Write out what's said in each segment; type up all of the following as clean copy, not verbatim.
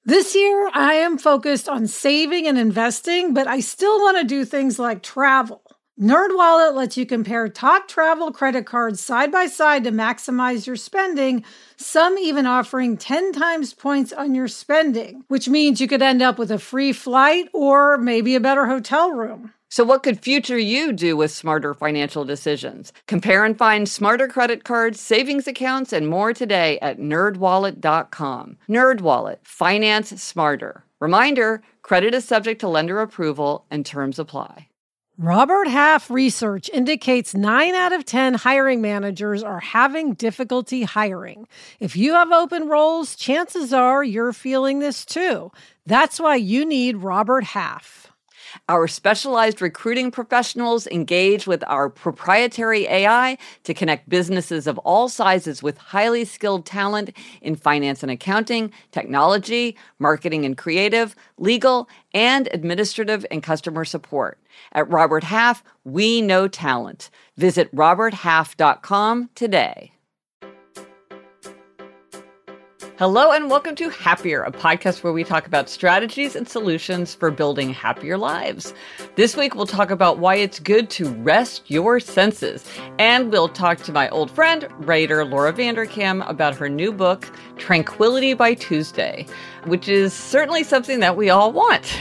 This year, I am focused on saving and investing, but I still want to do things like travel. NerdWallet lets you compare top travel credit cards side by side to maximize your spending, some even offering 10 times points on your spending, which means you could end up with a free flight or maybe a better hotel room. So what could future you do with smarter financial decisions? Compare and find smarter credit cards, savings accounts, and more today at nerdwallet.com. NerdWallet, finance smarter. Reminder, credit is subject to lender approval and terms apply. Robert Half research indicates 9 out of 10 hiring managers are having difficulty hiring. If you have open roles, chances are you're feeling this too. That's why you need Robert Half. Our specialized recruiting professionals engage with our proprietary AI to connect businesses of all sizes with highly skilled talent in finance and accounting, technology, marketing and creative, legal, and administrative and customer support. At Robert Half, we know talent. Visit roberthalf.com today. Hello and welcome to Happier, a podcast where we talk about strategies and solutions for building happier lives. This week, we'll talk about why it's good to rest your senses. And we'll talk to my old friend, writer Laura Vanderkam, about her new book, Tranquility by Tuesday, which is certainly something that we all want.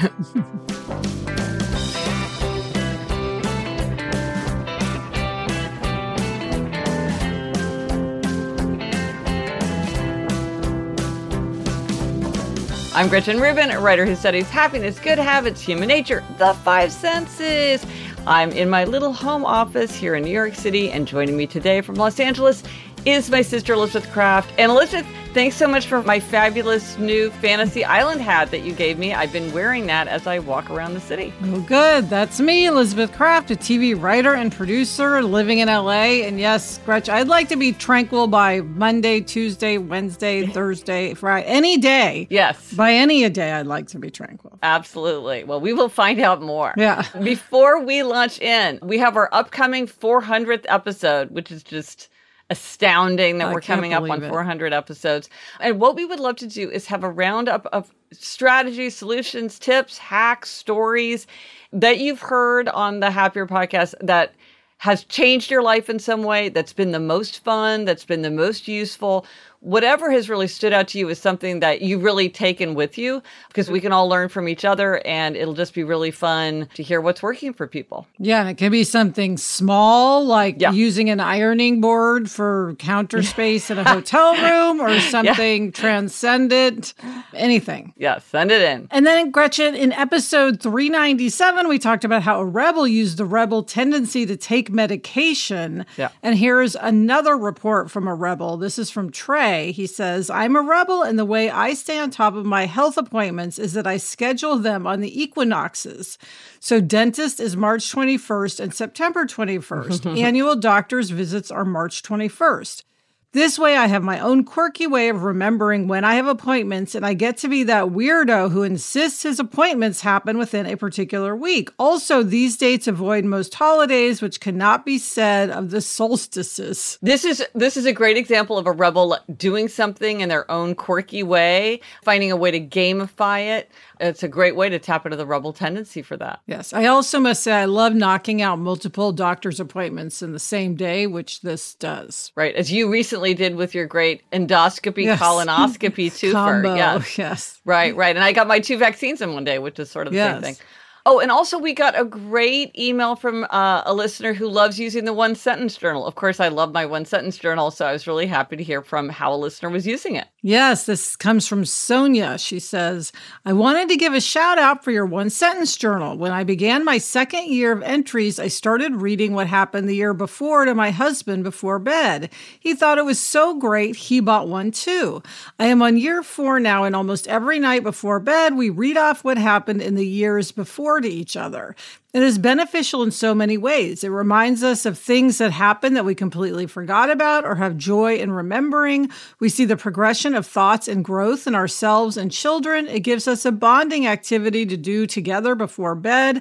I'm Gretchen Rubin, a writer who studies happiness, good habits, human nature, the 5 senses. I'm in my little home office here in New York City, and joining me today from Los Angeles is my sister Elizabeth Kraft. And Elizabeth, thanks so much for my fabulous new Fantasy Island hat that you gave me. I've been wearing that as I walk around the city. Oh, good. That's me, Elizabeth Kraft, a TV writer and producer living in LA. And yes, Gretch, I'd like to be tranquil by Monday, Tuesday, Wednesday, Thursday, Friday, any day. Yes. By any a day, I'd like to be tranquil. Absolutely. Well, we will find out more. Yeah. Before we launch in, we have our upcoming 400th episode, which is just astounding that we're coming up on 400 episodes. And what we would love to do is have a roundup of strategies, solutions, tips, hacks, stories that you've heard on the Happier podcast that has changed your life in some way, that's been the most fun, that's been the most useful. Whatever has really stood out to you is something that you've really taken with you, because we can all learn from each other, and it'll just be really fun to hear what's working for people. Yeah, and it can be something small, like using an ironing board for counter space in a hotel room, or something transcendent, anything. Yeah, send it in. And then, Gretchen, in episode 397, we talked about how a rebel used the rebel tendency to take medication. Yeah. And here's another report from a rebel. This is from Trey. He says, I'm a rebel, and the way I stay on top of my health appointments is that I schedule them on the equinoxes. So dentist is March 21st and September 21st. Annual doctor's visits are March 21st. This way, I have my own quirky way of remembering when I have appointments, and I get to be that weirdo who insists his appointments happen within a particular week. Also, these dates avoid most holidays, which cannot be said of the solstices. This is a great example of a rebel doing something in their own quirky way, finding a way to gamify it. It's a great way to tap into the rebel tendency for that. Yes. I also must say I love knocking out multiple doctor's appointments in the same day, which this does. Right. As you recently did with your great endoscopy, colonoscopy twofer. Combo, yes. Yes. Right. And I got my 2 vaccines in one day, which is sort of the same thing. Oh, and also we got a great email from a listener who loves using the One Sentence Journal. Of course, I love my One Sentence Journal, so I was really happy to hear from how a listener was using it. Yes, this comes from Sonia. She says, I wanted to give a shout out for your One Sentence Journal. When I began my 2nd year of entries, I started reading what happened the year before to my husband before bed. He thought it was so great, he bought one too. I am on year 4 now, and almost every night before bed, we read off what happened in the years before to each other. It is beneficial in so many ways. It reminds us of things that happened that we completely forgot about or have joy in remembering. We see the progression of thoughts and growth in ourselves and children. It gives us a bonding activity to do together before bed.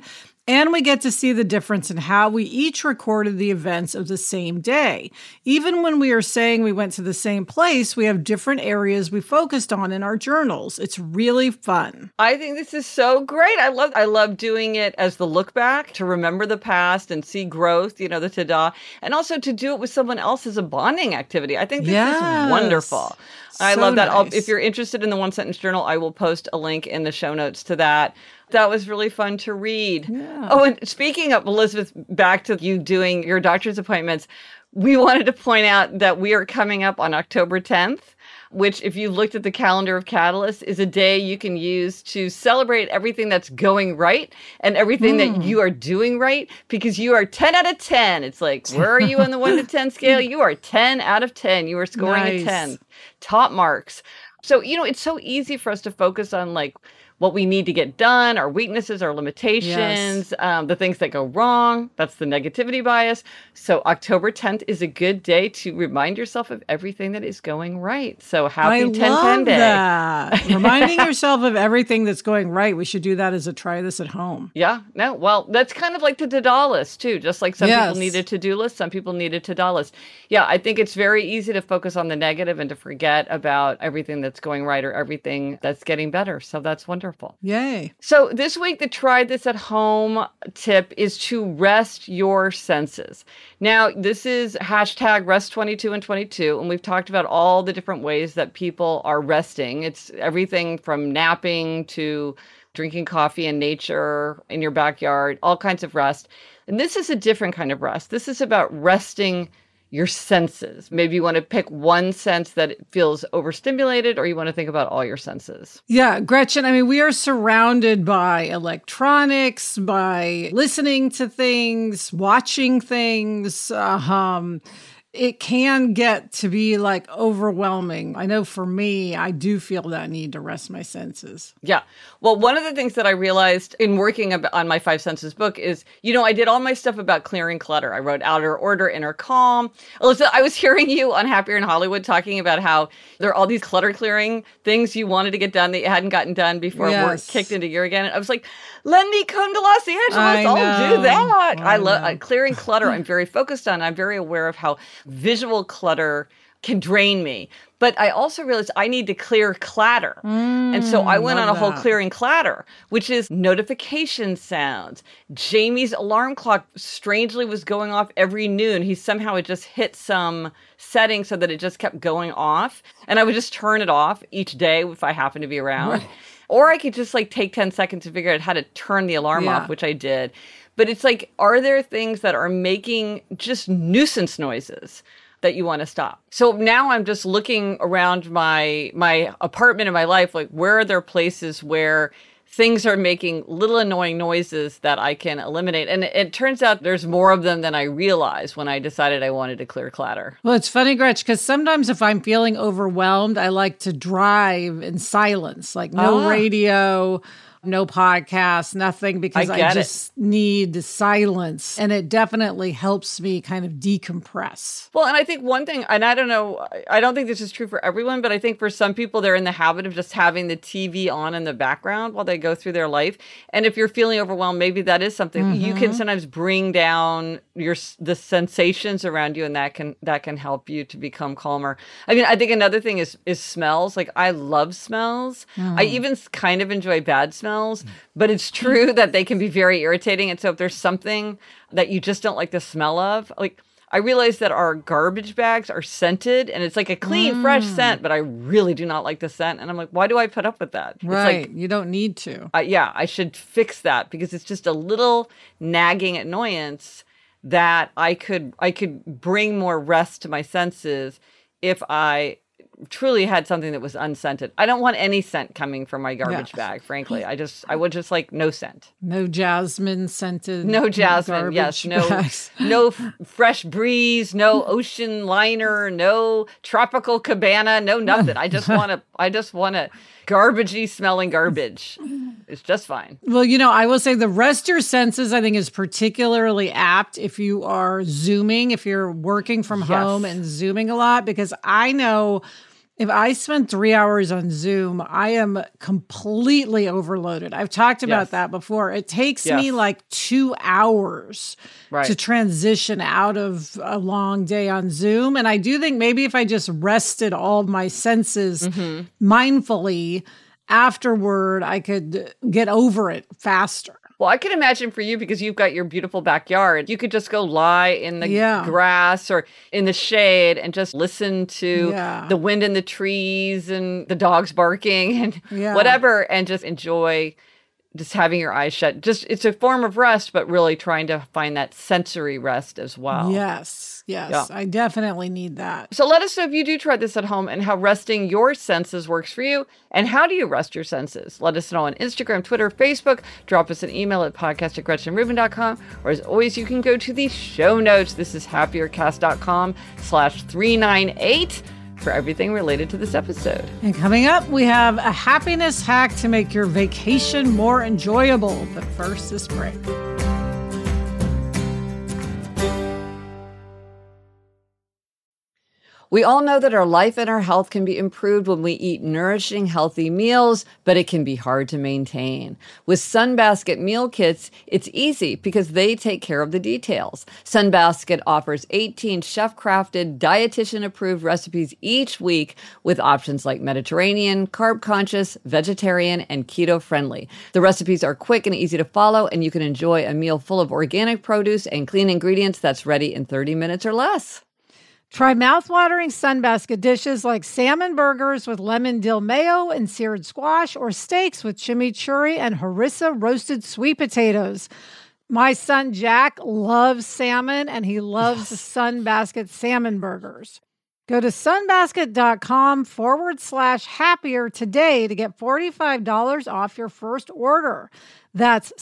And we get to see the difference in how we each recorded the events of the same day. Even when we are saying we went to the same place, we have different areas we focused on in our journals. It's really fun. I think this is so great. I love doing it as the look back to remember the past and see growth, the ta-da, and also to do it with someone else as a bonding activity. I think this is wonderful. I love that. Nice. If you're interested in the One Sentence Journal, I will post a link in the show notes to that. That was really fun to read. Yeah. Oh, and speaking of, Elizabeth, back to you doing your doctor's appointments, we wanted to point out that we are coming up on October 10th, which, if you looked at the calendar of Catalyst, is a day you can use to celebrate everything that's going right and everything that you are doing right, because you are 10 out of 10. It's like, where are you on the 1 to 10 scale? You are 10 out of 10. You are scoring a 10. Top marks. So, it's so easy for us to focus on what we need to get done, our weaknesses, our limitations, the things that go wrong. That's the negativity bias. So October 10th is a good day to remind yourself of everything that is going right. So happy 10-10 day. That. Reminding yourself of everything that's going right. We should do that as a try this at home. Yeah. No, well, that's kind of like the to-do list too. Just like some people need a to-do list, some people need a to-do list. Yeah, I think it's very easy to focus on the negative and to forget about everything that's going right or everything that's getting better. So that's wonderful. Yay. So this week, the try this at home tip is to rest your senses. Now, this is hashtag rest 22 and 22, and we've talked about all the different ways that people are resting. It's everything from napping to drinking coffee in nature, in your backyard, all kinds of rest. And this is a different kind of rest. This is about resting your senses. Maybe you want to pick one sense that feels overstimulated, or you want to think about all your senses. Yeah, Gretchen, I mean, we are surrounded by electronics, by listening to things, watching things. It can get to be overwhelming. I know for me, I do feel that need to rest my senses. Yeah. Well, one of the things that I realized in working on my 5 Senses book is, I did all my stuff about clearing clutter. I wrote outer order, inner calm. Alyssa, I was hearing you on Happier in Hollywood talking about how there are all these clutter clearing things you wanted to get done that you hadn't gotten done before work kicked into gear again. And I was like, Lenny, come to Los Angeles. I'll do that. I love clearing clutter. I'm very focused on. I'm very aware of how visual clutter can drain me. But I also realized I need to clear clatter. And so I went on a whole clearing clatter, which is notification sounds. Jamie's alarm clock strangely was going off every noon. He somehow had just hit some setting so that it just kept going off. And I would just turn it off each day if I happened to be around. Right. Or I could just take 10 seconds to figure out how to turn the alarm off, which I did. But it's are there things that are making just nuisance noises that you want to stop? So now I'm just looking around my apartment and my life, where are there places where things are making little annoying noises that I can eliminate? And it turns out there's more of them than I realized when I decided I wanted to clear clatter. Well, it's funny, Gretch, because sometimes if I'm feeling overwhelmed, I like to drive in silence, no radio, no podcast, nothing, because I just need silence. And it definitely helps me kind of decompress. Well, and I think one thing, and I don't know, I don't think this is true for everyone, but I think for some people, they're in the habit of just having the TV on in the background while they go through their life. And if you're feeling overwhelmed, maybe that is something you can sometimes bring down the sensations around you, and that can help you to become calmer. I mean, I think another thing is smells. I love smells. I even kind of enjoy bad smells. But it's true that they can be very irritating. And so if there's something that you just don't like the smell of, I realize that our garbage bags are scented and it's a clean, fresh scent, but I really do not like the scent. And I'm like, why do I put up with that? Right. You don't need to. I should fix that because it's just a little nagging annoyance that I could bring more rest to my senses if I truly had something that was unscented. I don't want any scent coming from my garbage bag, frankly. I would just no scent. No jasmine scented. No jasmine, yes. No fresh breeze, no ocean liner, no tropical cabana, no nothing. I just want a garbagey smelling garbage. It's just fine. Well, I will say the rest your senses, I think, is particularly apt if you are Zooming, if you're working from home and Zooming a lot, because I know If I spend 3 hours on Zoom, I am completely overloaded. I've talked about that before. It takes me like 2 hours to transition out of a long day on Zoom. And I do think maybe if I just rested all of my senses mindfully afterward, I could get over it faster. Well, I can imagine for you, because you've got your beautiful backyard, you could just go lie in the grass or in the shade and just listen to the wind in the trees and the dogs barking and whatever, and just enjoy just having your eyes shut. Just, it's a form of rest, but really trying to find that sensory rest as well. Yes. I definitely need that. So let us know if you do try this at home and how resting your senses works for you. And how do you rest your senses? Let us know on Instagram, Twitter, Facebook. Drop us an email at podcast@GretchenRubin.com. Or as always, you can go to the show notes. This is happiercast.com/398 for everything related to this episode. And coming up, we have a happiness hack to make your vacation more enjoyable. But first, this break. We all know that our life and our health can be improved when we eat nourishing, healthy meals, but it can be hard to maintain. With Sunbasket meal kits, it's easy because they take care of the details. Sunbasket offers 18 chef-crafted, dietitian-approved recipes each week with options like Mediterranean, carb-conscious, vegetarian, and keto-friendly. The recipes are quick and easy to follow, and you can enjoy a meal full of organic produce and clean ingredients that's ready in 30 minutes or less. Try mouth-watering Sunbasket dishes like salmon burgers with lemon dill mayo and seared squash, or steaks with chimichurri and harissa roasted sweet potatoes. My son Jack loves salmon, and he loves Sunbasket salmon burgers. Go to sunbasket.com/happier today to get $45 off your first order. That's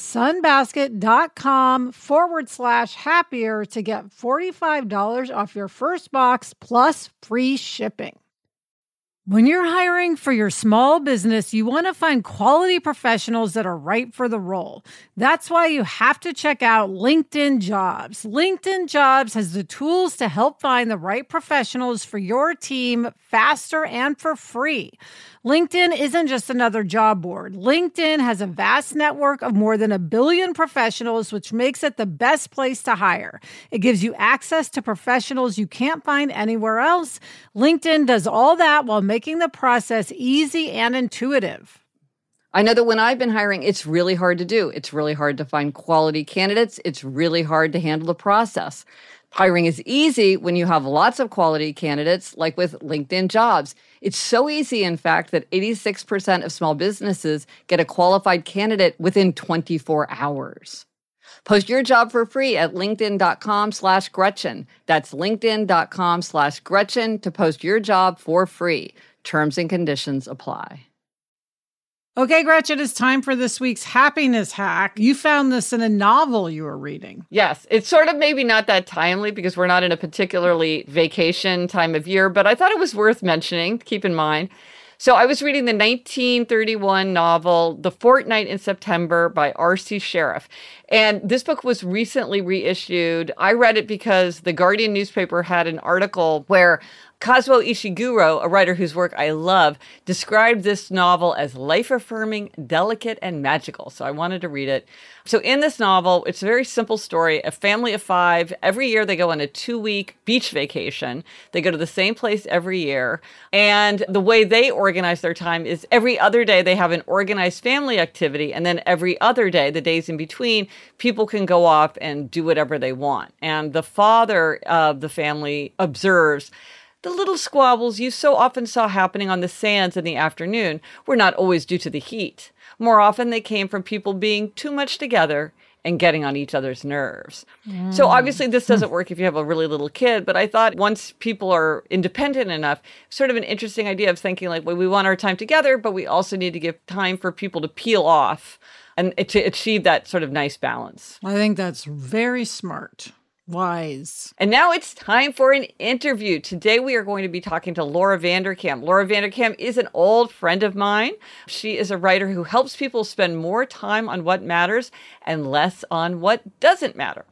sunbasket.com/happier to get $45 off your first box plus free shipping. When you're hiring for your small business, you want to find quality professionals that are right for the role. That's why you have to check out LinkedIn Jobs. LinkedIn Jobs has the tools to help find the right professionals for your team faster and for free. LinkedIn isn't just another job board. LinkedIn has a vast network of more than 1 billion professionals, which makes it the best place to hire. It gives you access to professionals you can't find anywhere else. LinkedIn does all that while making the process easy and intuitive. I know that when I've been hiring, it's really hard to do. It's really hard to find quality candidates. It's really hard to handle the process. Hiring is easy when you have lots of quality candidates, like with LinkedIn Jobs. It's so easy, in fact, that 86% of small businesses get a qualified candidate within 24 hours. Post your job for free at linkedin.com/Gretchen. That's linkedin.com/Gretchen to post your job for free. Terms and conditions apply. Okay, Gretchen, it's time for this week's happiness hack. You found this in a novel you were reading. Yes, it's sort of maybe not that timely because we're not in a particularly vacation time of year, but I thought it was worth mentioning, keep in mind. So I was reading the 1931 novel, The Fortnight in September by R.C. Sheriff. And this book was recently reissued. I read it because the Guardian newspaper had an article where Kazuo Ishiguro, a writer whose work I love, described this novel as life-affirming, delicate, and magical. So I wanted to read it. So in this novel, it's a very simple story. A family of 5, every year they go on a 2-week beach vacation. They go to the same place every year. And the way they organize their time is every other day they have an organized family activity. And then every other day, the days in between, people can go off and do whatever they want. And the father of the family observes the little squabbles you so often saw happening on the sands in the afternoon were not always due to the heat. More often, they came from people being too much together and getting on each other's nerves. So obviously, this doesn't work if you have a really little kid, but I thought once people are independent enough, sort of an interesting idea of thinking like, well, we want our time together, but we also need to give time for people to peel off and to achieve that sort of nice balance. I think that's very smart. Wise. And now it's time for an interview. Today we are going to be talking to Laura Vanderkam. Laura Vanderkam is an old friend of mine. She is a writer who helps people spend more time on what matters and less on what doesn't matter.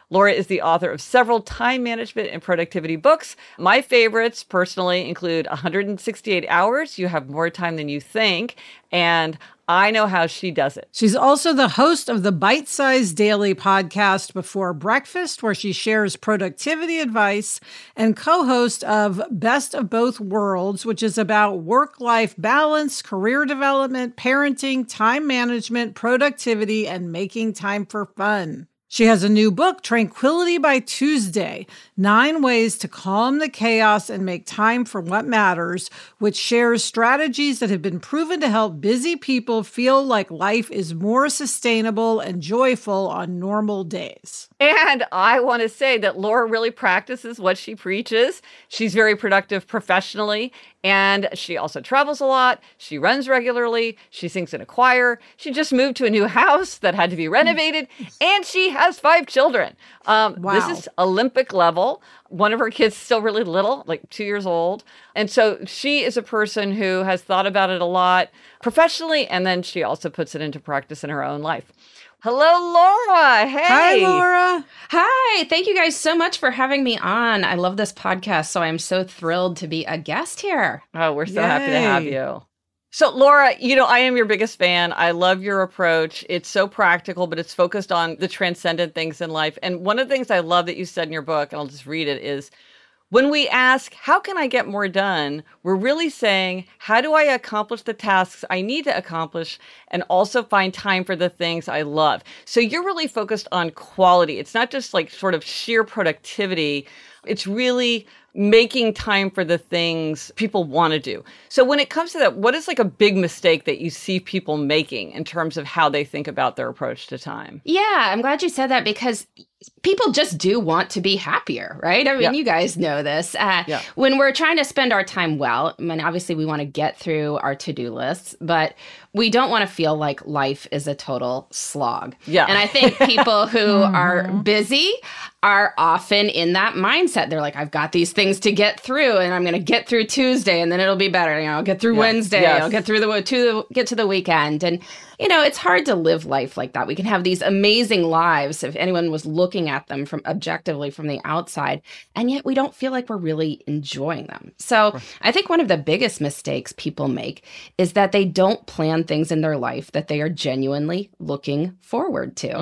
Laura is the author of several time management and productivity books. My favorites personally include 168 Hours, You Have More Time Than You Think, and I Know How She Does It. She's also the host of the Bite Size Daily podcast Before Breakfast, where she shares productivity advice, and co-host of Best of Both Worlds, which is about work-life balance, career development, parenting, time management, productivity, and making time for fun. She has a new book, Tranquility by Tuesday, 9 Ways to Calm the Chaos and Make Time for What Matters, which shares strategies that have been proven to help busy people feel like life is more sustainable and joyful on normal days. And I want to say that Laura really practices what she preaches. She's very productive professionally, and she also travels a lot. She runs regularly. She sings in a choir. She just moved to a new house that had to be renovated, and she has 5 children. Wow. This is Olympic level. One of her kids is still really little, like 2 years old. And so she is a person who has thought about it a lot professionally, and then she also puts it into practice in her own life. Hello, Laura. Hey. Hi, Laura. Hi. Thank you guys so much for having me on. I love this podcast, so I'm so thrilled to be a guest here. Oh, we're so happy to have you. So, Laura, I am your biggest fan. I love your approach. It's so practical, but it's focused on the transcendent things in life. And one of the things I love that you said in your book, and I'll just read it, is when we ask, how can I get more done? We're really saying, how do I accomplish the tasks I need to accomplish and also find time for the things I love? So you're really focused on quality. It's not just like sort of sheer productivity. It's really making time for the things people want to do. So when it comes to that, what is like a big mistake that you see people making in terms of how they think about their approach to time? Yeah, I'm glad you said that because people just do want to be happier, right? I mean, you guys know this. When we're trying to spend our time well, I mean, obviously we want to get through our to-do lists, but we don't want to feel like life is a total slog. Yeah. And I think people who are busy are often in that mindset. They're like, I've got these things to get through and I'm going to get through Tuesday and then it'll be better. I'll get through Wednesday. I'll get through get to the weekend. And, it's hard to live life like that. We can have these amazing lives if anyone was looking at them from objectively from the outside, and yet we don't feel like we're really enjoying them. So I think one of the biggest mistakes people make is that they don't plan things in their life that they are genuinely looking forward to.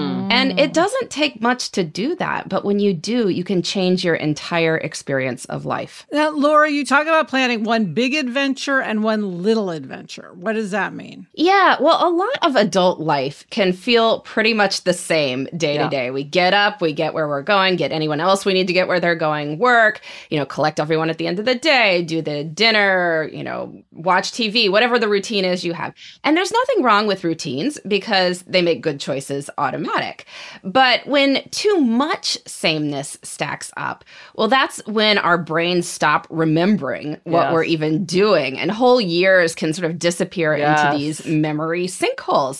And it doesn't take much to do that, but when you do, you can change your entire experience of life. Now, Laura, you talk about planning one big adventure and one little adventure. What does that mean? Yeah, well, a lot of adult life can feel pretty much the same day to day. We get up, we get where we're going, get anyone else we need to get where they're going, work, collect everyone at the end of the day, do the dinner, watch TV, whatever the routine is you have. And there's nothing wrong with routines because they make good choices automatic. But when too much sameness stacks up, well, that's when our brains stop remembering what we're even doing. And whole years can sort of disappear into these memory sinkholes.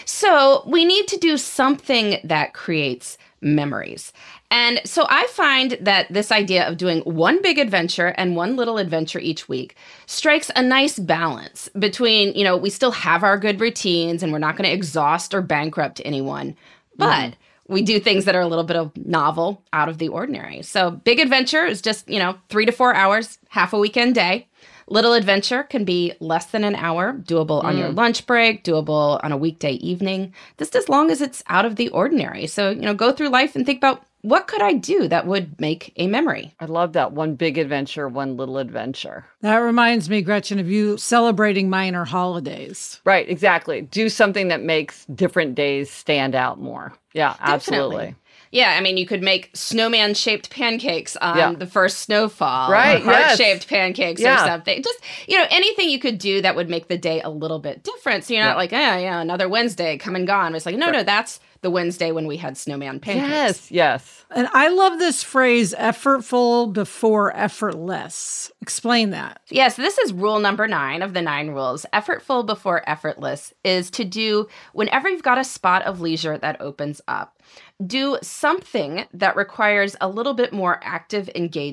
So we need to do something that creates memories. And so I find that this idea of doing one big adventure and one little adventure each week strikes a nice balance between, we still have our good routines and we're not going to exhaust or bankrupt anyone, but we do things that are a little bit of novel, out of the ordinary. So big adventure is just, 3 to 4 hours, half a weekend day. Little adventure can be less than an hour, doable on your lunch break, doable on a weekday evening, just as long as it's out of the ordinary. So, go through life and think about, what could I do that would make a memory? I love that. One big adventure, one little adventure. That reminds me, Gretchen, of you celebrating minor holidays. Right, exactly. Do something that makes different days stand out more. Yeah, absolutely. Definitely. Yeah, I mean, you could make snowman-shaped pancakes on the first snowfall. Right, or heart-shaped pancakes or something. Just, anything you could do that would make the day a little bit different. So you're not like, another Wednesday come and gone. It's like, no, that's the Wednesday when we had snowman pancakes. Yes. And I love this phrase, effortful before effortless. Explain that. Yes, this is rule number 9 of the 9 rules. Effortful before effortless is to do whenever you've got a spot of leisure that opens up. Do something that requires a little bit more active engagement.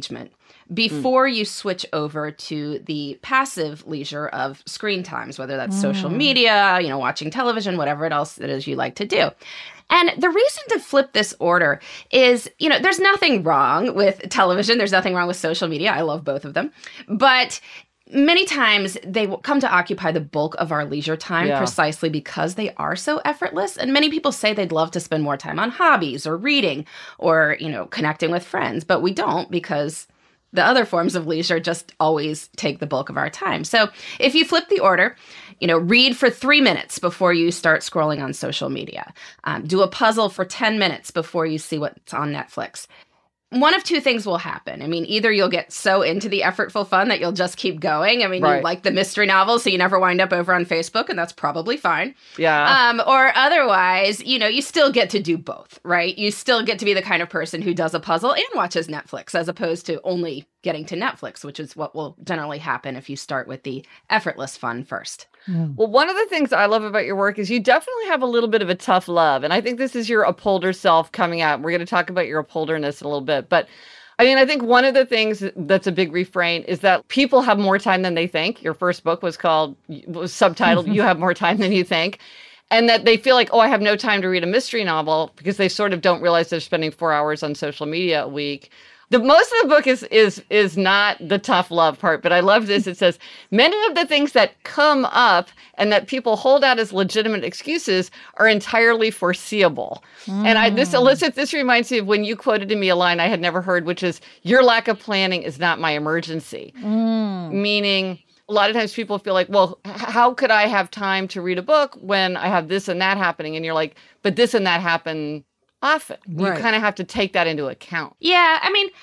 before you switch over to the passive leisure of screen times, whether that's social media, watching television, whatever else it is you like to do. And the reason to flip this order is, there's nothing wrong with television. There's nothing wrong with social media. I love both of them. But many times they will come to occupy the bulk of our leisure time precisely because they are so effortless. And many people say they'd love to spend more time on hobbies or reading or, connecting with friends. But we don't, because the other forms of leisure just always take the bulk of our time. So if you flip the order, read for 3 minutes before you start scrolling on social media. Do a puzzle for 10 minutes before you see what's on Netflix. One of two things will happen. I mean, either you'll get so into the effortful fun that you'll just keep going. I mean, you like the mystery novels, so you never wind up over on Facebook, and that's probably fine. Yeah. Or otherwise, you still get to do both, right? You still get to be the kind of person who does a puzzle and watches Netflix, as opposed to only getting to Netflix, which is what will generally happen if you start with the effortless fun first. Well, one of the things I love about your work is you definitely have a little bit of a tough love. And I think this is your upholder self coming out. We're going to talk about your upholderness in a little bit. But I think one of the things that's a big refrain is that people have more time than they think. Your first book was subtitled, You Have More Time Than You Think. And that they feel like, I have no time to read a mystery novel, because they sort of don't realize they're spending 4 hours on social media a week. The most of the book is not the tough love part, but I love this. It says, many of the things that come up and that people hold out as legitimate excuses are entirely foreseeable. And this reminds me of when you quoted to me a line I had never heard, which is, your lack of planning is not my emergency. Meaning, a lot of times people feel like, well, how could I have time to read a book when I have this and that happening? And you're like, but this and that happen often. Right. You kind of have to take that into account. Yeah,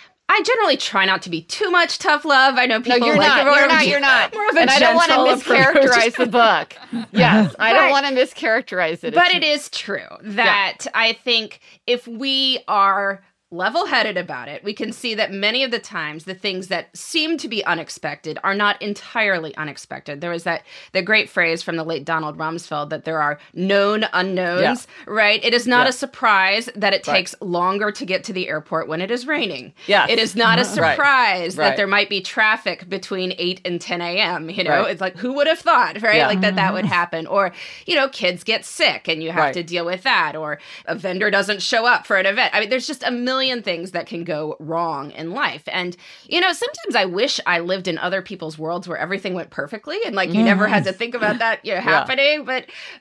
I generally try not to be too much tough love. I know people you're not. You're not. More of a and I don't want to mischaracterize the book. Yes, I don't want to mischaracterize it. But it is true that I think if we are level-headed about it, we can see that many of the times the things that seem to be unexpected are not entirely unexpected. There was the great phrase from the late Donald Rumsfeld that there are known unknowns, right? It is not a surprise that it takes longer to get to the airport when it is raining. Yes. It is not a surprise that there might be traffic between 8 and 10 a.m. It's like, who would have thought, right? Like that would happen. Or, kids get sick and you have to deal with that. Or a vendor doesn't show up for an event. There's just a million things that can go wrong in life. And, sometimes I wish I lived in other people's worlds where everything went perfectly and you never had to think about that happening. But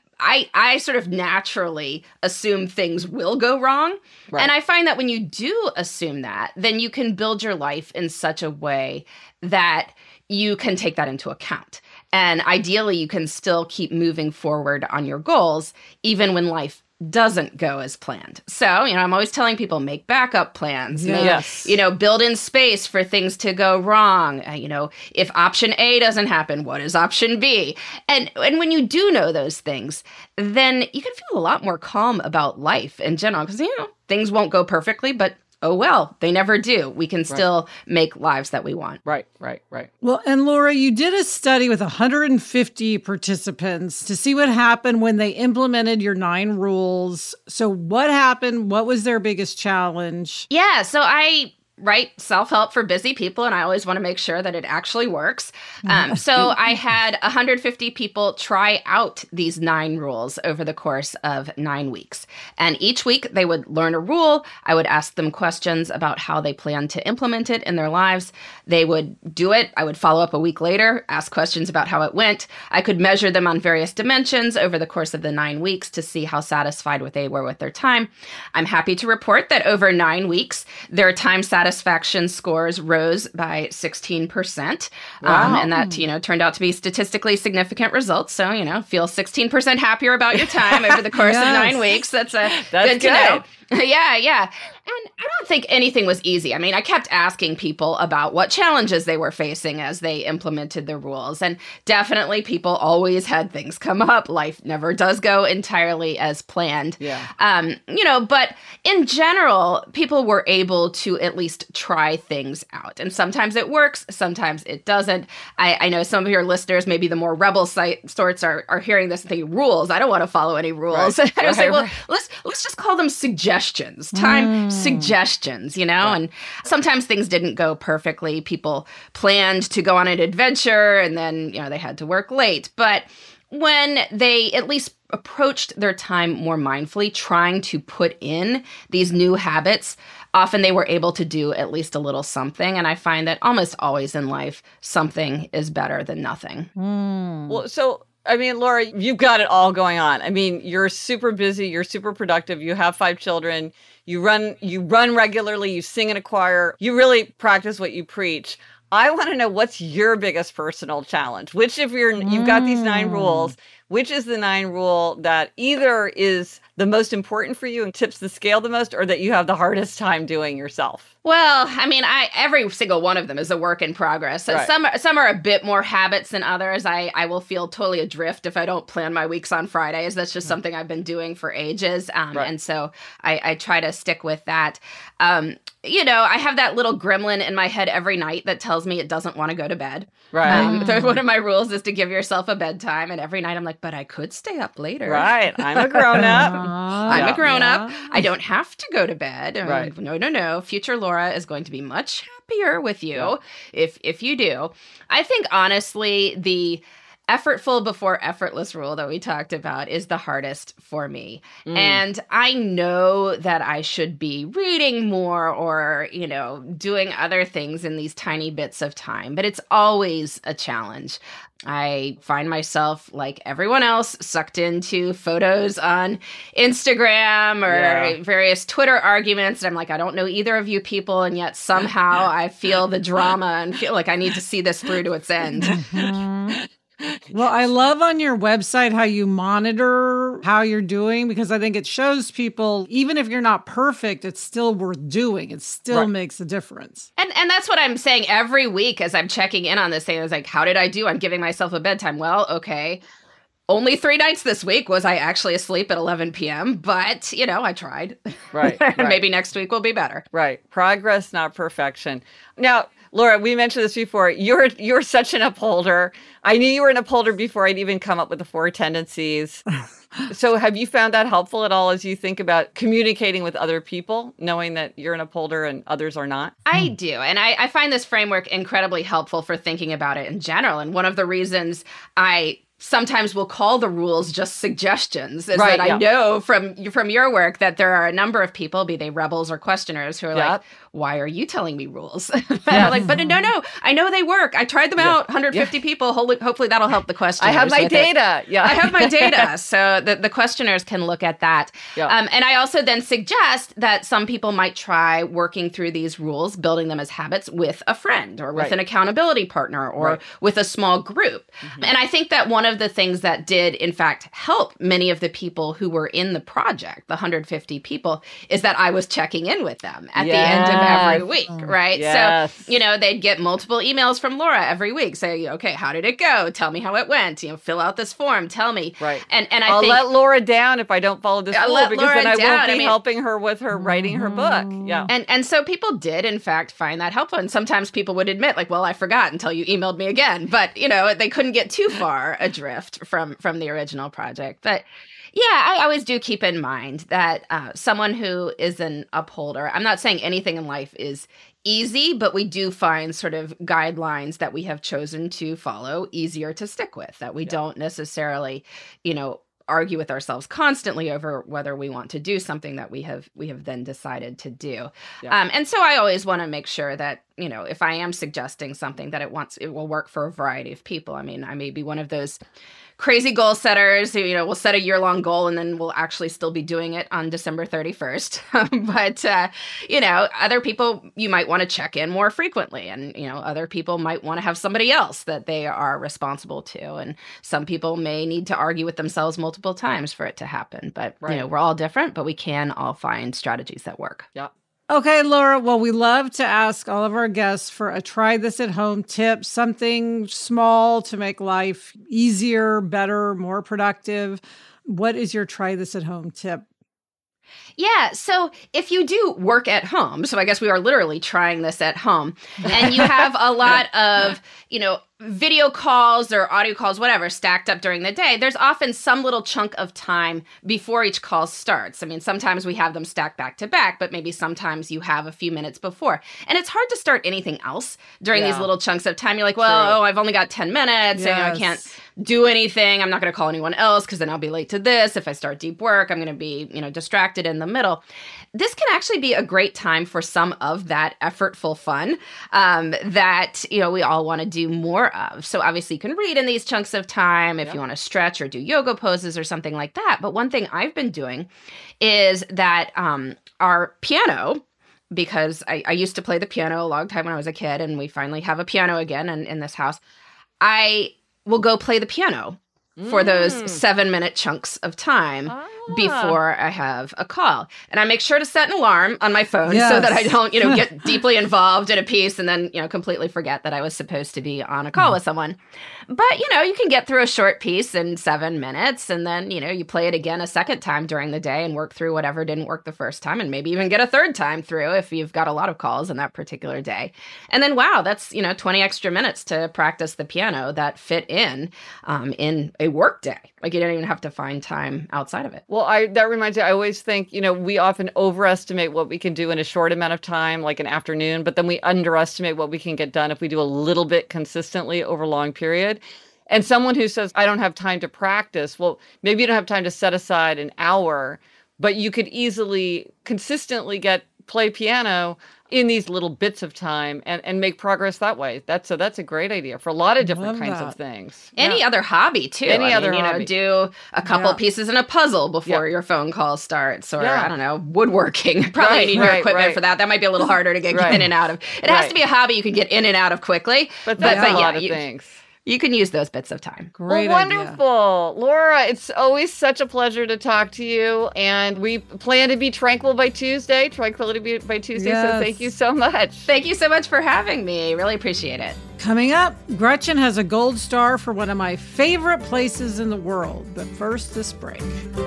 I sort of naturally assume things will go wrong. Right. And I find that when you do assume that, then you can build your life in such a way that you can take that into account. And ideally, you can still keep moving forward on your goals, even when life doesn't go as planned. So, I'm always telling people, make backup plans. Build in space for things to go wrong. If option A doesn't happen, what is option B? And when you do know those things, then you can feel a lot more calm about life in general, because, things won't go perfectly, but oh, well, they never do. We can still make lives that we want. Right. Well, and Laura, you did a study with 150 participants to see what happened when they implemented your 9 rules. So what happened? What was their biggest challenge? Yeah, so I write self-help for busy people, and I always want to make sure that it actually works. So I had 150 people try out these 9 rules over the course of 9 weeks. And each week they would learn a rule. I would ask them questions about how they plan to implement it in their lives. They would do it. I would follow up a week later, ask questions about how it went. I could measure them on various dimensions over the course of the 9 weeks to see how satisfied they were with their time. I'm happy to report that over 9 weeks, their time satisfaction scores rose by 16%. Wow. And that, turned out to be statistically significant results. So, feel 16% happier about your time over the course of 9 weeks. That's good to know. Yeah. And I don't think anything was easy. I kept asking people about what challenges they were facing as they implemented the rules. And definitely people always had things come up. Life never does go entirely as planned. Yeah. But in general, people were able to at least try things out. And sometimes it works, sometimes it doesn't. I know some of your listeners, maybe the more rebel sorts are hearing this and thinking, rules? I don't want to follow any rules. Right. I would say, well, let's just call them suggestions, time suggestions, you know? Right. And sometimes things didn't go perfectly. People planned to go on an adventure and then, you know, they had to work late. But when they at least approached their time more mindfully, trying to put in these new habits, often they were able to do at least a little something. And I find that almost always in life, something is better than nothing. Well, so, I mean, Laura, you've got it all going on. I mean, you're super busy, you're super productive, you have 5 children, you run regularly, you sing in a choir, you really practice what you preach. I want to know, what's your biggest personal challenge? Which, if you've got these 9 rules, which is the 9 rule that either is the most important for you and tips the scale the most, or that you have the hardest time doing yourself? Well, I mean, every single one of them is a work in progress. Right. Some are a bit more habits than others. I will feel totally adrift if I don't plan my weeks on Fridays. That's just something I've been doing for ages. And so I try to stick with that. You know, I have that little gremlin in my head every night that tells me it doesn't want to go to bed. Right. One of my rules is to give yourself a bedtime. And every night I'm like, but I could stay up later. Right. I'm a grown-up. I'm a grown-up. I don't have to go to bed. Right. No. Future Laura is going to be much happier with you if you do. I think, honestly, the effortful before effortless rule that we talked about is the hardest for me. And I know that I should be reading more or, you know, doing other things in these tiny bits of time, but it's always a challenge. I find myself, like everyone else, sucked into photos on Instagram or various Twitter arguments. And I'm like, I don't know either of you people. And yet somehow I feel the drama and feel like I need to see this through to its end. Well, I love on your website how you monitor how you're doing, because I think it shows people, even if you're not perfect, it's still worth doing. It still makes a difference. And that's what I'm saying every week as I'm checking in on this thing. I was like, how did I do? I'm giving myself a bedtime. Well, okay. Only 3 nights this week was I actually asleep at 11 p.m., but, you know, I tried. Right. Maybe next week will be better. Right. Progress, not perfection. Now, Laura, we mentioned this before. You're such an upholder. I knew you were an upholder before I'd even come up with the 4 tendencies. So have you found that helpful at all as you think about communicating with other people, knowing that you're an upholder and others are not? I do. And I find this framework incredibly helpful for thinking about it in general. And one of the reasons I sometimes will call the rules just suggestions is that I know from your work that there are a number of people, be they rebels or questioners, who are like, why are you telling me rules? I'm like, but no, I know they work. I tried them out, 150 people. Hopefully that'll help the questioners. I have my data. I have my data. So the questioners can look at that. And I also then suggest that some people might try working through these rules, building them as habits with a friend or with an accountability partner or with a small group. And I think that one of the things that did, in fact, help many of the people who were in the project, the 150 people, is that I was checking in with them at the end of every week, right? Yes. So, you know, they'd get multiple emails from Laura every week saying, okay, how did it go? Tell me how it went. You know, fill out this form. Tell me. Right. And I'll let Laura down if I don't follow this rule, because then I won't be helping her with her writing her book. Yeah. And so people did, in fact, find that helpful. And sometimes people would admit, like, well, I forgot until you emailed me again. But, you know, they couldn't get too far adrift from the original project. But yeah, I always do keep in mind that someone who is an upholder, I'm not saying anything in life is easy, but we do find sort of guidelines that we have chosen to follow easier to stick with, that we don't necessarily, you know, argue with ourselves constantly over whether we want to do something that we have then decided to do. And so I always want to make sure that, you know, if I am suggesting something, that it will work for a variety of people. I mean, I may be one of those crazy goal setters who, you know, will set a year-long goal and then we'll actually still be doing it on December 31st. But, you know, other people, you might want to check in more frequently. And, you know, other people might want to have somebody else that they are responsible to. And some people may need to argue with themselves multiple times for it to happen. But, you know, we're all different, but we can all find strategies that work. Yeah. Okay, Laura, well, we love to ask all of our guests for a try this at home tip, something small to make life easier, better, more productive. What is your try this at home tip? Yeah, so if you do work at home, so I guess we are literally trying this at home, and you have a lot of, you know, video calls or audio calls, whatever, stacked up during the day, there's often some little chunk of time before each call starts. I mean, sometimes we have them stacked back to back, but maybe sometimes you have a few minutes before. And it's hard to start anything else during these little chunks of time. You're like, well, I've only got 10 minutes and I can't do anything. I'm not going to call anyone else because then I'll be late to this. If I start deep work, I'm going to be, distracted in the middle. This can actually be a great time for some of that effortful fun that, we all want to do more of. So obviously you can read in these chunks of time if you want to stretch or do yoga poses or something like that. But one thing I've been doing is that our piano, because I used to play the piano a long time when I was a kid, and we finally have a piano again in this house, I will go play the piano for those 7-minute chunks of time before I have a call. And I make sure to set an alarm on my phone so that I don't, get deeply involved in a piece and then, completely forget that I was supposed to be on a call with someone. But, you can get through a short piece in 7 minutes and then, you play it again a second time during the day and work through whatever didn't work the first time and maybe even get a third time through if you've got a lot of calls in that particular day. And then, wow, that's, 20 extra minutes to practice the piano that fit in a work day. Like you don't even have to find time outside of it. Well, that reminds me, I always think, we often overestimate what we can do in a short amount of time, like an afternoon, but then we underestimate what we can get done if we do a little bit consistently over a long period. And someone who says, I don't have time to practice, well, maybe you don't have time to set aside an hour, but you could easily consistently play piano in these little bits of time and make progress that way. That's a great idea for a lot of different kinds of things. Any other hobby too. Any other hobby. Do a couple pieces in a puzzle before your phone call starts, or I don't know, woodworking. Probably need your equipment for that. That might be a little harder to get in and out of. It has to be a hobby you can get in and out of quickly. But that's a lot of things. You can use those bits of time. Great wonderful. Idea. Laura, it's always such a pleasure to talk to you. And we plan to be tranquility by Tuesday. So thank you so much. Thank you so much for having me. Really appreciate it. Coming up, Gretchen has a gold star for one of my favorite places in the world. But first, this break.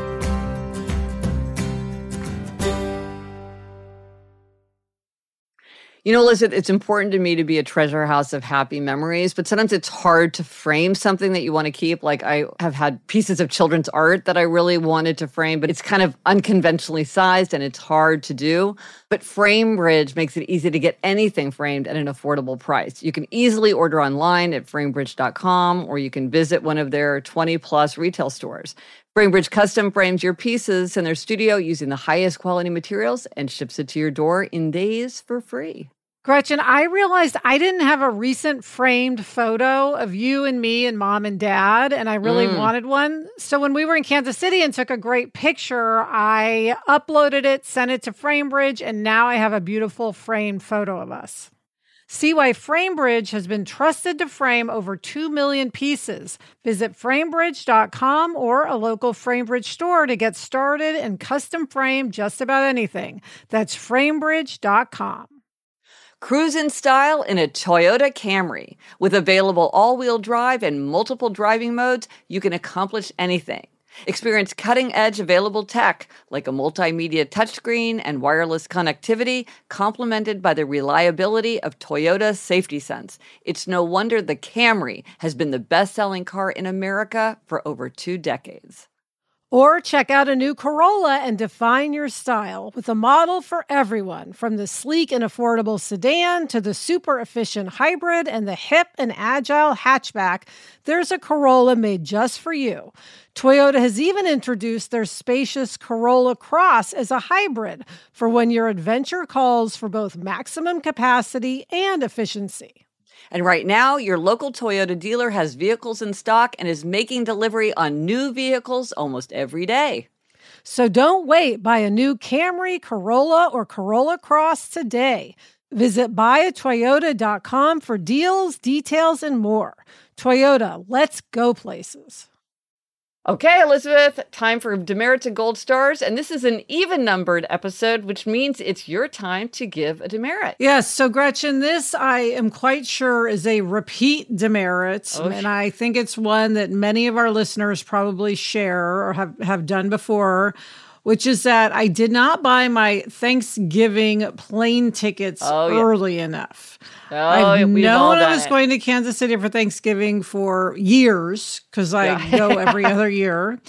Elizabeth, it's important to me to be a treasure house of happy memories, but sometimes it's hard to frame something that you want to keep. Like I have had pieces of children's art that I really wanted to frame, but it's kind of unconventionally sized and it's hard to do. But FrameBridge makes it easy to get anything framed at an affordable price. You can easily order online at framebridge.com, or you can visit one of their 20-plus retail stores. FrameBridge custom frames your pieces in their studio using the highest quality materials and ships it to your door in days for free. Gretchen, I realized I didn't have a recent framed photo of you and me and Mom and Dad, and I really wanted one. So when we were in Kansas City and took a great picture, I uploaded it, sent it to FrameBridge, and now I have a beautiful framed photo of us. See why FrameBridge has been trusted to frame over 2 million pieces. Visit framebridge.com or a local FrameBridge store to get started and custom frame just about anything. That's framebridge.com. Cruise in style in a Toyota Camry. With available all-wheel drive and multiple driving modes, you can accomplish anything. Experience cutting-edge available tech like a multimedia touchscreen and wireless connectivity, complemented by the reliability of Toyota Safety Sense. It's no wonder the Camry has been the best-selling car in America for over 2 decades. Or check out a new Corolla and define your style with a model for everyone, from the sleek and affordable sedan to the super efficient hybrid and the hip and agile hatchback. There's a Corolla made just for you. Toyota has even introduced their spacious Corolla Cross as a hybrid for when your adventure calls for both maximum capacity and efficiency. And right now, your local Toyota dealer has vehicles in stock and is making delivery on new vehicles almost every day. So don't wait. Buy a new Camry, Corolla, or Corolla Cross today. Visit buyatoyota.com for deals, details, and more. Toyota, let's go places. Okay, Elizabeth, time for demerits and gold stars. And this is an even-numbered episode, which means it's your time to give a demerit. Yes. So, Gretchen, this I am quite sure is a repeat demerit. Oh, and I think it's one that many of our listeners probably share or have done before. which is that I did not buy my Thanksgiving plane tickets early enough. I've known I was going to Kansas City for Thanksgiving for years because I go every other year,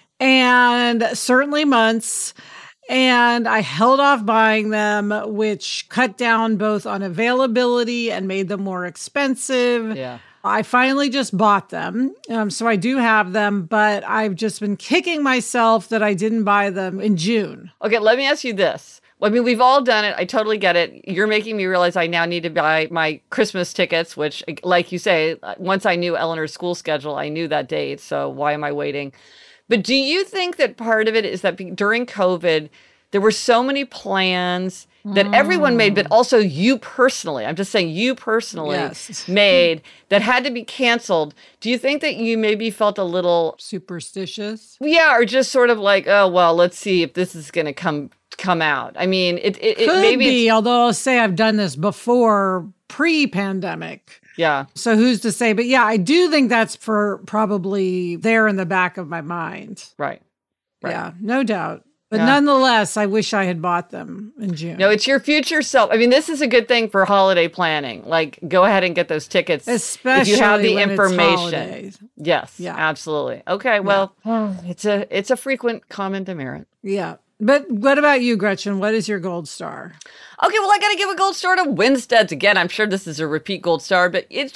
and certainly months. And I held off buying them, which cut down both on availability and made them more expensive. Yeah. I finally just bought them. So I do have them, but I've just been kicking myself that I didn't buy them in June. Okay, let me ask you this. I mean, we've all done it. I totally get it. You're making me realize I now need to buy my Christmas tickets, which, like you say, once I knew Eleanor's school schedule, I knew that date. So why am I waiting? But do you think that part of it is that during COVID, there were so many plans that everyone made, but also you personally, I'm just saying you personally made, that had to be canceled. Do you think that you maybe felt a little superstitious? Yeah, or just sort of like, oh, well, let's see if this is going to come out. I mean, it could maybe be, although I'll say I've done this before pre-pandemic. Yeah. So who's to say? But yeah, I do think that's for probably there in the back of my mind. Right. Yeah, no doubt. But nonetheless, I wish I had bought them in June. No, it's your future self. I mean, this is a good thing for holiday planning. Like, go ahead and get those tickets. Especially if you have the when information. It's yes, absolutely. Okay, well, it's a frequent common demerit. Yeah. But what about you, Gretchen? What is your gold star? Okay, well, I got to give a gold star to Winsteads. Again, I'm sure this is a repeat gold star, but it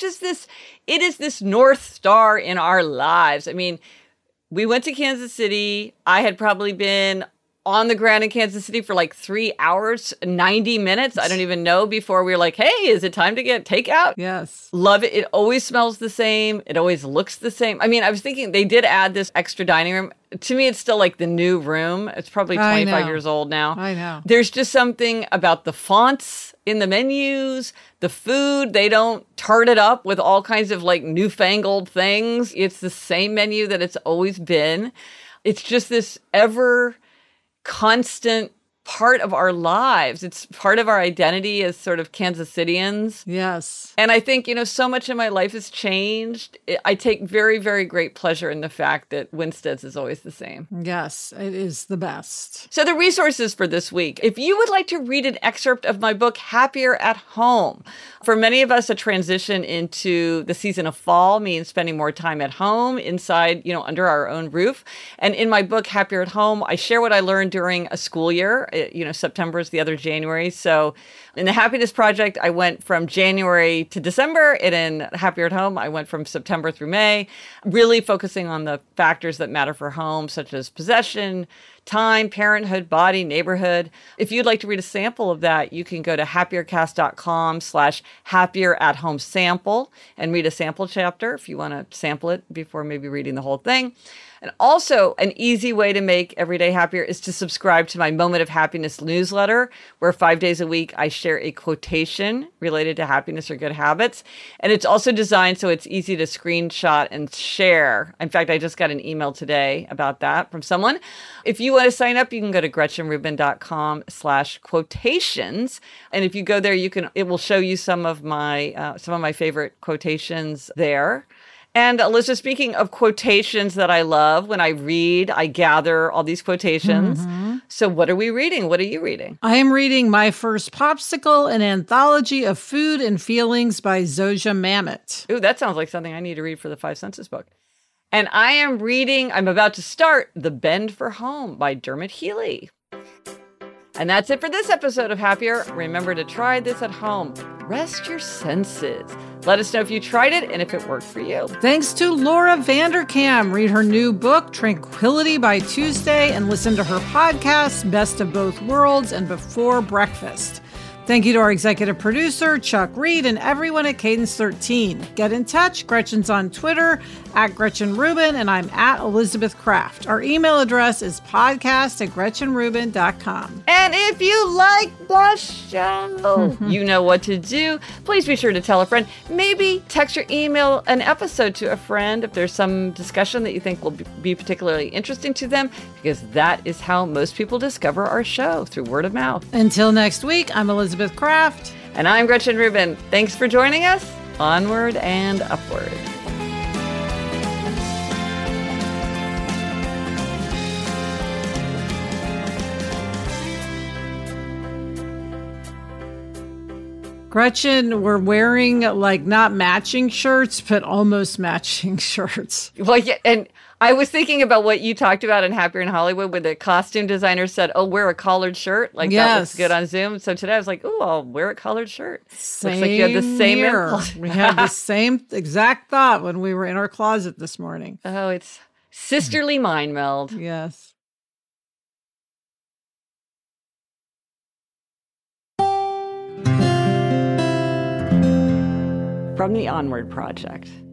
is this North Star in our lives. I mean, we went to Kansas City. I had probably been on the ground in Kansas City for like 3 hours, 90 minutes. I don't even know, before we were like, hey, is it time to get takeout? Yes. Love it. It always smells the same. It always looks the same. I mean, I was thinking they did add this extra dining room. To me, it's still like the new room. It's probably 25 years old now. I know. There's just something about the fonts in the menus, the food. They don't tart it up with all kinds of like newfangled things. It's the same menu that it's always been. It's just this ever constant part of our lives. It's part of our identity as sort of Kansas Cityans. Yes. And I think, so much in my life has changed. I take very, very great pleasure in the fact that Winsteads is always the same. Yes, it is the best. So the resources for this week. If you would like to read an excerpt of my book, Happier at Home. For many of us, a transition into the season of fall means spending more time at home, inside, under our own roof. And in my book, Happier at Home, I share what I learned during a school year. September is the other January. So in the Happiness Project, I went from January to December. And in Happier at Home, I went from September through May, really focusing on the factors that matter for home, such as possession, time, parenthood, body, neighborhood. If you'd like to read a sample of that, you can go to happiercast.com/happierathomesample and read a sample chapter if you want to sample it before maybe reading the whole thing. And also, an easy way to make every day happier is to subscribe to my Moment of Happiness newsletter, where 5 days a week I share a quotation related to happiness or good habits. And it's also designed so it's easy to screenshot and share. In fact, I just got an email today about that from someone. If you want to sign up, you can go to GretchenRubin.com/quotations. And if you go there, it will show you some of my favorite quotations there. And Alyssa, speaking of quotations that I love, when I read, I gather all these quotations. Mm-hmm. So what are we reading? What are you reading? I am reading My First Popsicle, an anthology of food and feelings by Zosia Mamet. Ooh, that sounds like something I need to read for the 5 Senses book. And I'm about to start The Bend for Home by Dermot Healy. And that's it for this episode of Happier. Remember to try this at home. Rest your senses. Let us know if you tried it and if it worked for you. Thanks to Laura Vanderkam. Read her new book, Tranquility by Tuesday, and listen to her podcast, Best of Both Worlds and Before Breakfast. Thank you to our executive producer, Chuck Reed, and everyone at Cadence 13. Get in touch. Gretchen's on Twitter, @GretchenRubin, and I'm @ElizabethCraft. Our email address is podcast@GretchenRubin.com. And if you like the show, you know what to do. Please be sure to tell a friend. Maybe text or email an episode to a friend if there's some discussion that you think will be particularly interesting to them, because that is how most people discover our show, through word of mouth. Until next week, I'm Elizabeth Craft. And I'm Gretchen Rubin. Thanks for joining us. Onward and upward. Gretchen, we're wearing like not matching shirts, but almost matching shirts. Well, yeah, and I was thinking about what you talked about in Happier in Hollywood when the costume designer said, oh, wear a collared shirt. Like, that looks good on Zoom. So today I was like, oh, I'll wear a collared shirt. Same looks like you had the same impulse. We had the same exact thought when we were in our closet this morning. Oh, it's sisterly mind meld. Yes. From the Onward Project.